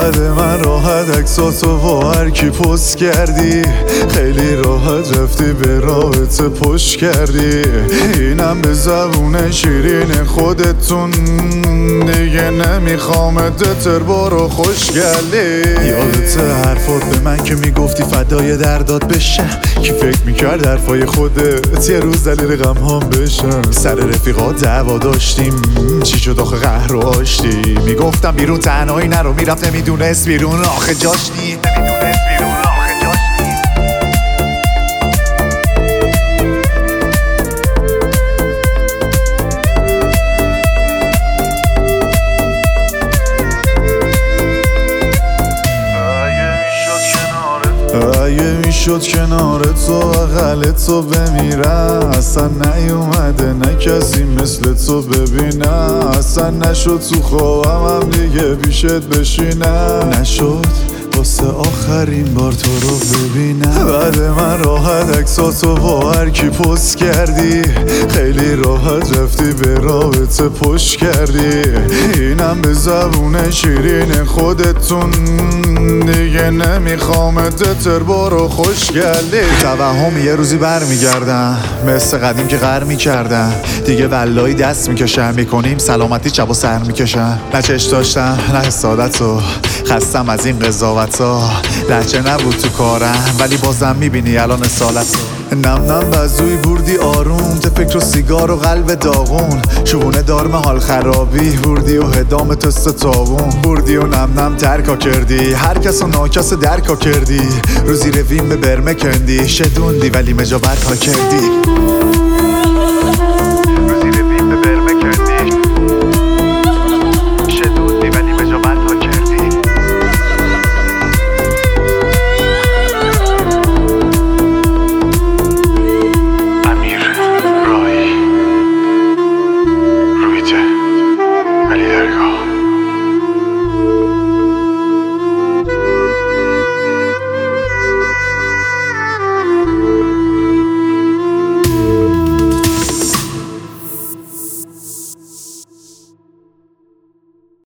بعد من راحت عکساتو با هر کی پست کردی، خیلی راحت رفتی به رابطه پشت کردی. اینم به زبون شیرین خودتون دیگه نمیخوامت برو خوشگلی. یادت حرفات به من که میگفتی فدای دردات بشم، کی فکر میکرد حرفای خودت یه روز دلیل غمهام بشم. سر رفیقات دعوا داشتیم، چی شد آخه قهر و آشتی؟ میگفتم بیرون تنهایی نرو، میرفت نمیدونست بیرون آخه جاش نیست. اگه میشد کنارت و بغلت تو بمیرم، اصلا نیومده نه کسی مثل تو ببینم. اصلا نشد تو خوابم هم دیگه پیشت بشینم، نشد واسه آخرین بار تو رو ببینم. بعد من راحت عکساتو با هر کی پست کردی، خیلی راحت رفتی به رابطه پشت کردی. اینم به زبون شیرین خودتون دیگه نمیخوامت برو خوشگلی. توهم یه روزی برمیگردم مثل قدیم که غر میکردم، دیگه والایی دست میکشم، میکنیم سلامتی شب و سر میکشم. نه چش داشتم نه حسادتو، خستم از این قضاوتا، لحچه نبود تو کارم ولی بازم میبینی الان اصالتو. نم نم بزوی بردی آروم، ته فکر و سیگار و قلب داغون، شونه دارم حال خرابی بردی و هدام تست تابون بردی و نم نم ترکا کردی، هر کس و ناکس درکا کردی، روزی رویم به برمه کندی، شدوندی ولی مجابت ها کردی.